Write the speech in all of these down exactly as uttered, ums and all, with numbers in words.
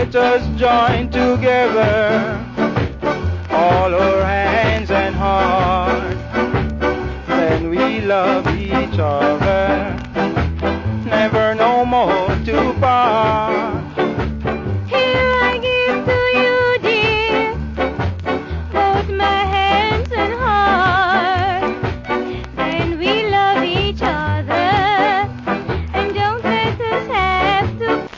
let us join together all our hands and heart. Then we love each other, never no more to part. Here I give to you, dear, both my hands and heart. Then we love each other, and don't let us have to.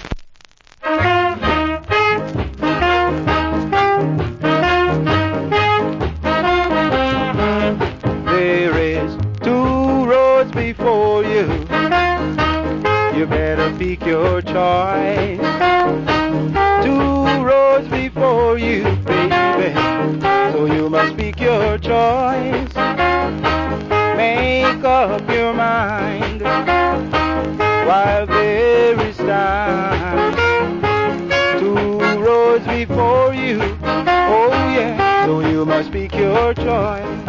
There is two roads before you. You better pick your choice. Two roads before you, baby. So you must pick your choice. Make up your mind while there is time. Two roads before you. Oh yeah. So you must pick your choice.